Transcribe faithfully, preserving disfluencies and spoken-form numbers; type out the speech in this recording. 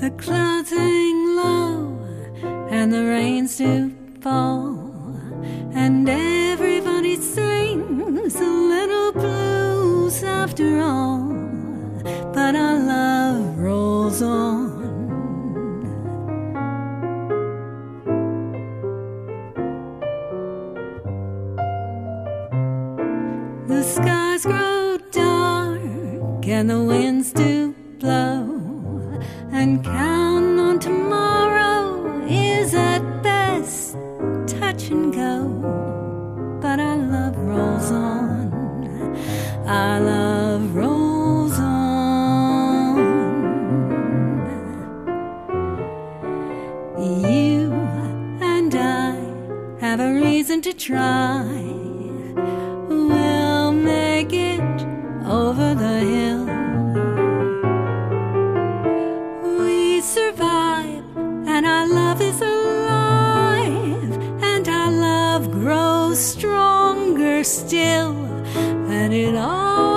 The clouds hang low and the rains do fall, and everybody sings a little blues after all, but our love rolls on. The skies grow dark and the winds do blow, and counting on tomorrow is at best touch and go. But our love rolls on, our love rolls on. You and I have a reason to try. We'll make it over the hill. We survive, and our love is alive, and our love grows stronger still, and it all